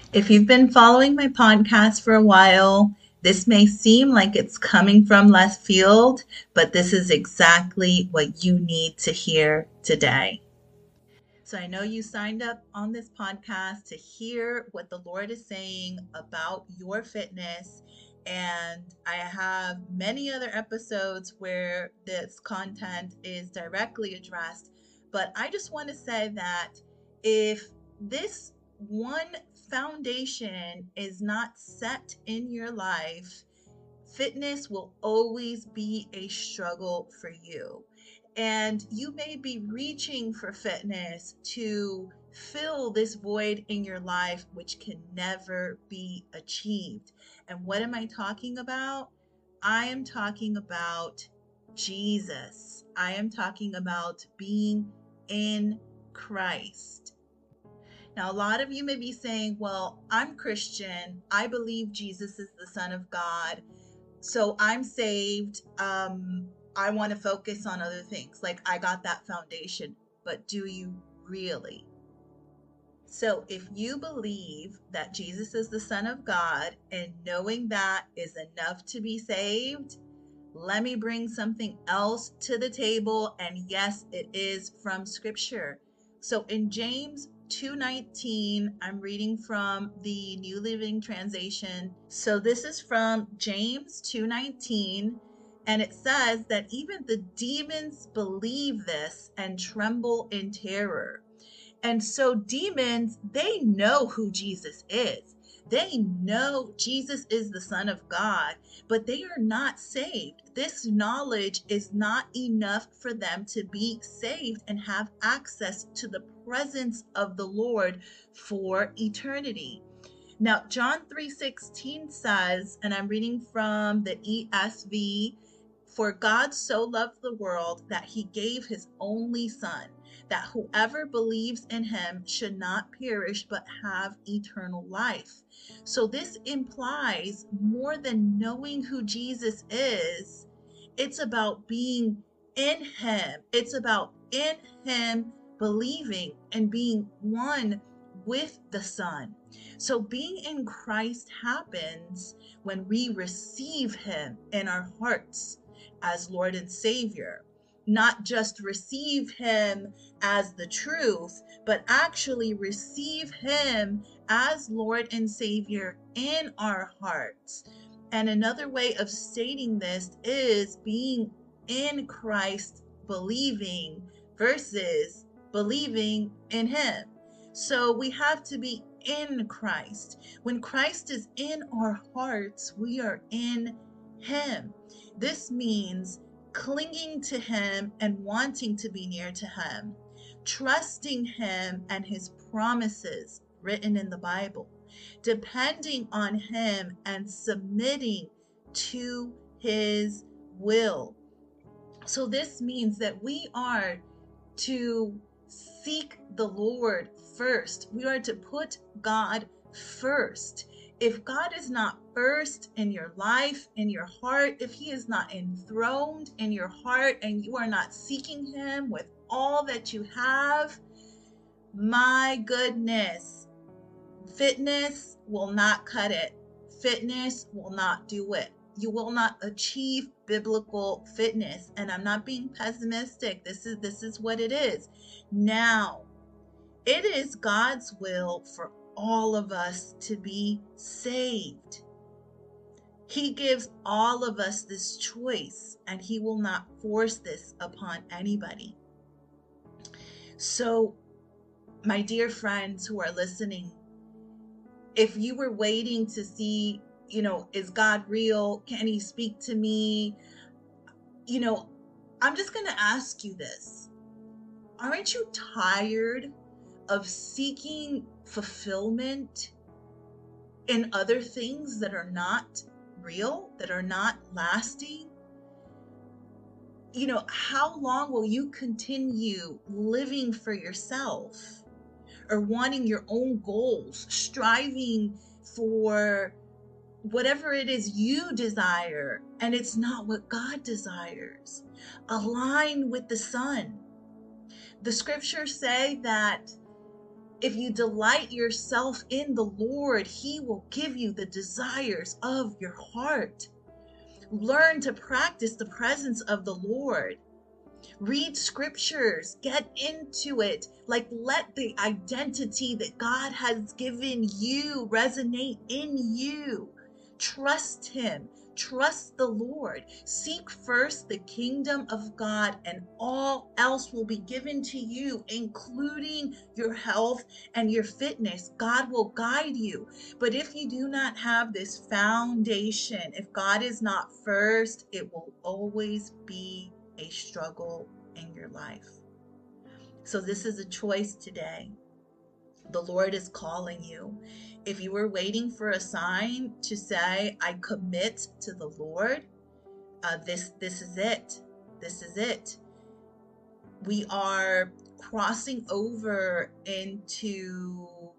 If you've been following my podcast for a while, this may seem like it's coming from left field, but this is exactly what you need to hear today. So I know you signed up on this podcast to hear what the Lord is saying about your fitness. And I have many other episodes where this content is directly addressed. But I just want to say that if this one foundation is not set in your life, fitness will always be a struggle for you. And you may be reaching for fitness to fill this void in your life, which can never be achieved. And what am I talking about? I am talking about Jesus. I am talking about being in Christ. Now, a lot of you may be saying, well, I'm Christian. I believe Jesus is the Son of God. So I'm saved. I want to focus on other things. Like I got that foundation. But do you really? So if you believe that Jesus is the Son of God and knowing that is enough to be saved, let me bring something else to the table. And yes, it is from scripture. So in James 2:19, I'm reading from the New Living Translation. So this is from James 2:19, and it says that even the demons believe this and tremble in terror. And so demons, they know who Jesus is. They know Jesus is the Son of God, but they are not saved. This knowledge is not enough for them to be saved and have access to the presence of the Lord for eternity. Now, John 3:16 says, and I'm reading from the ESV, for God so loved the world that he gave his only son, that whoever believes in him should not perish but have eternal life. So this implies more than knowing who Jesus is, it's about being in him. It's about in him believing and being one with the Son. So being in Christ happens when we receive him in our hearts as Lord and Savior. Not just receive him as the truth, but actually receive him as Lord and Savior in our hearts. And another way of stating this is being in Christ believing versus believing in him. So we have to be in Christ. When Christ is in our hearts, we are in him. This means clinging to him and wanting to be near to him, trusting him and his promises written in the Bible, depending on him and submitting to his will. So this means that we are to seek the Lord first. We are to put God first. If God is not first in your life, in your heart, if he is not enthroned in your heart and you are not seeking him with all that you have, my goodness, fitness will not cut it. Fitness will not do it. You will not achieve biblical fitness. And I'm not being pessimistic. This is what it is. Now, it is God's will for all of us to be saved. He gives all of us this choice, and he will not force this upon anybody. So, my dear friends who are listening, if you were waiting to see, is God real? Can he speak to me? You know, I'm just going to ask you this. Aren't you tired of seeking fulfillment in other things that are not real, that are not lasting? How long will you continue living for yourself or wanting your own goals, striving for whatever it is you desire, and it's not what God desires? Align with the Son. The scriptures say that If you delight yourself in the Lord, He will give you the desires of your heart. Learn to practice the presence of the Lord. Read scriptures, get into it. Like, let the identity that God has given you resonate in you. Trust Him. Trust the Lord. Seek first the kingdom of God, and all else will be given to you, including your health and your fitness. God will guide you. But if you do not have this foundation, if God is not first, it will always be a struggle in your life. So this is a choice today. The Lord is calling you. If you were waiting for a sign to say, I commit to the Lord, this is it. This is it. We are crossing over into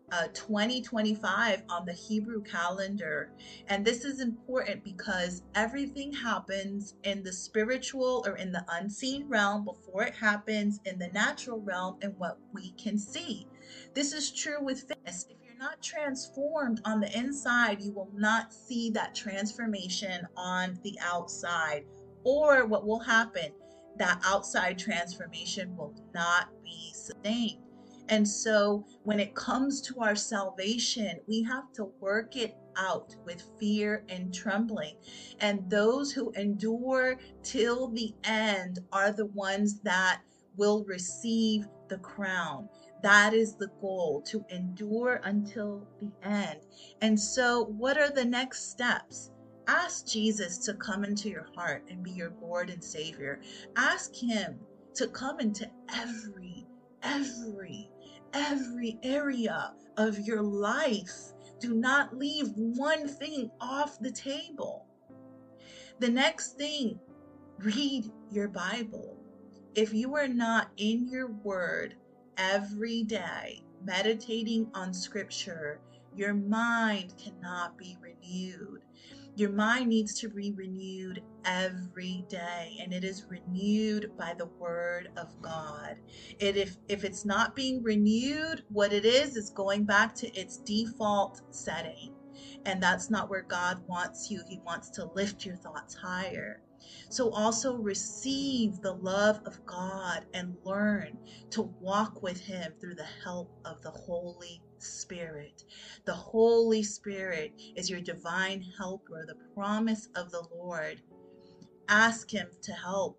2025 on the Hebrew calendar. And this is important because everything happens in the spiritual or in the unseen realm before it happens in the natural realm and what we can see. This is true with fitness. If you're not transformed on the inside, you will not see that transformation on the outside. Or what will happen, that outside transformation will not be sustained. And so when it comes to our salvation, we have to work it out with fear and trembling. And those who endure till the end are the ones that will receive the crown. That is the goal, to endure until the end. And so what are the next steps? Ask Jesus to come into your heart and be your Lord and Savior. Ask Him to come into every area of your life. Do not leave one thing off the table. The next thing, read your Bible. If you are not in your word every day, meditating on scripture, your mind cannot be renewed. Your mind needs to be renewed every day, and it is renewed by the word of God. If it's not being renewed, what it is going back to its default setting. And that's not where God wants you. He wants to lift your thoughts higher. So also receive the love of God and learn to walk with Him through the help of the Holy Spirit. The Holy Spirit is your divine helper, the promise of the Lord. Ask Him to help.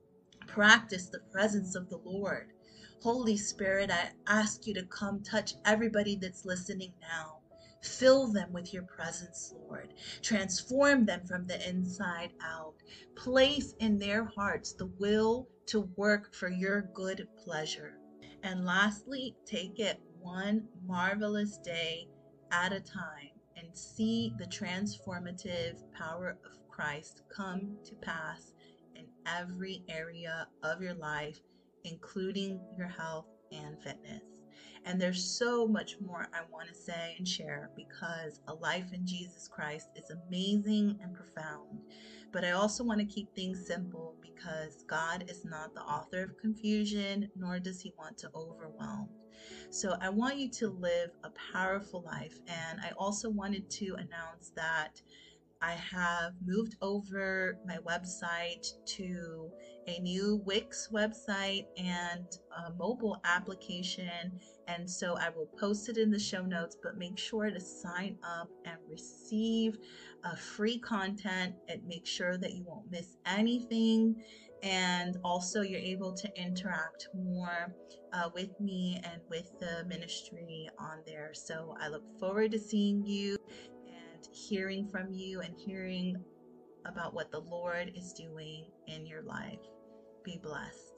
Practice the presence of the Lord. Holy Spirit, I ask you to come touch everybody that's listening now. Fill them with your presence, Lord. Transform them from the inside out. Place in their hearts the will to work for your good pleasure. And lastly, take it one marvelous day at a time and see the transformative power of Christ come to pass in every area of your life, including your health and fitness. And there's so much more I want to say and share, because a life in Jesus Christ is amazing and profound. But I also want to keep things simple, because God is not the author of confusion, nor does He want to overwhelm. So I want you to live a powerful life. And I also wanted to announce that I have moved over my website to a new Wix website and a mobile application. And so I will post it in the show notes, but make sure to sign up and receive free content, and make sure that you won't miss anything. And also you're able to interact more with me and with the ministry on there. So I look forward to seeing you and hearing from you and hearing about what the Lord is doing in your life. Be blessed.